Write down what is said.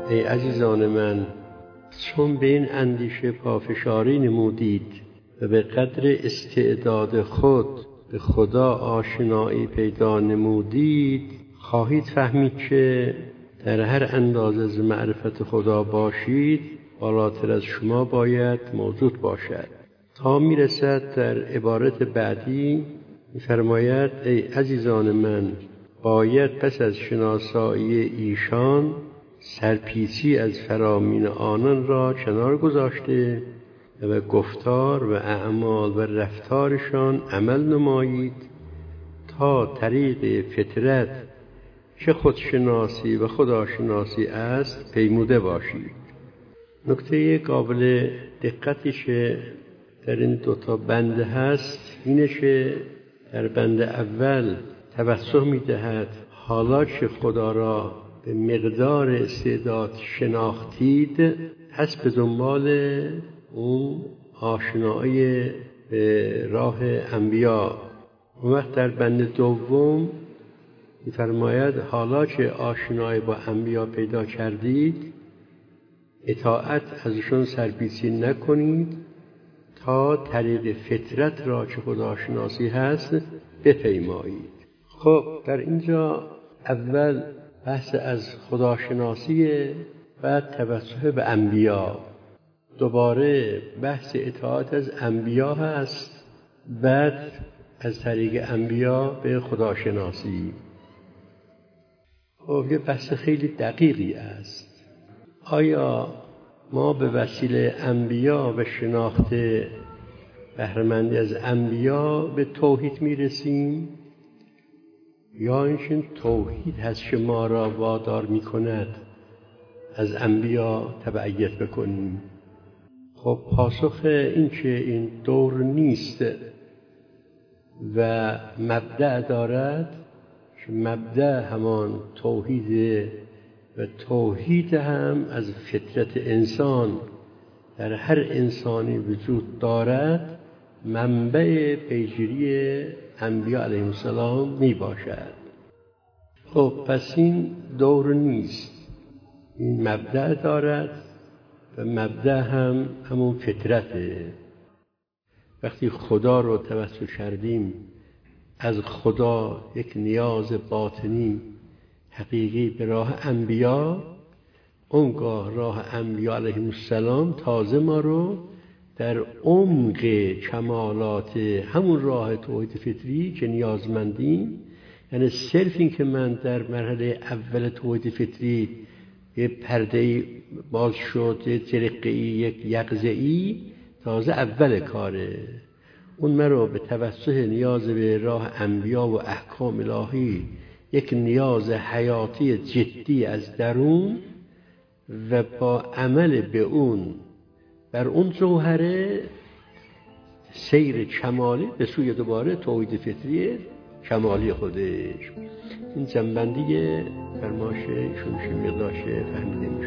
ای عزیزان من، چون به این اندیشه پافشاری نمودید و به قدر استعداد خود به خدا آشنایی پیدا نمودید، خواهید فهمید که در هر اندازه از معرفت خدا باشید بالاتر از شما باید موجود باشد. تا میرسد در عبارت بعدی می‌فرماید ای عزیزان من، باید پس از شناسایی ایشان سرپیچی از فرامین آنان را کنار گذاشته و به گفتار و اعمال و رفتارشان عمل نمایید تا طریق فطرت که خودشناسی و خداشناسی است پیموده باشید. نکته قابل دقتی که در این دوتا بند هست اینه که در بند اول توسط می‌دهد حالا که خدا را به مقدار استعداد شناختید، پس به دنبال اون آشنایی به راه انبیا. اون وقت در بند دوم می‌فرماید حالا که آشنایی با انبیا پیدا کردید، اطاعت ازشون سرپیچی نکنید تا طریق فطرت را که خداشناسی هست بپیمایید. خب در اینجا اول بحث از خداشناسی، بعد توسل به انبیا، دوباره بحث اطاعت از انبیا هست، بعد از طریق انبیا به خداشناسی. خب یه بحث خیلی دقیقی است. آیا ما به وسیله انبیا و شناخت بهره‌مندی از انبیا به توحید میرسیم، یا اینکه توحید هست که ما را وادار میکند از انبیا تبعیت بکنیم؟ خب پاسخ این که این دور نیست و مبدأ دارد که مبدأ همان توحید و توحید هم از فطرت انسان در هر انسانی وجود دارد، منبع پیگیری انبیا علیهم السلام می باشد. خب پس این دور نیست، این مبدأ دارد و مبدأ هم همون فطرته. وقتی خدا رو توسل کردیم، از خدا یک نیاز باطنی حقیقی به راه انبیا، اونگاه راه انبیا علیهم السلام تازه ما رو در عمق کمالات همون راه توحید فطری که نیازمندیم، یعنی صرف این که من در مرحله اول توحید فطری یه پرده باز شد، یه جرقه‌ای، یک یقظه‌ای، تازه اول کاره. اون من رو به توسط نیاز به راه انبیا و احکام الهی، یک نیاز حیاتی جدی از درون و با عمل به اون بر اون جوهره سیر کمالی به سوی دوباره توحید فطری کمالی خودش. این جنبندی فرماشه ایشون مقدارش فهمیده میشه.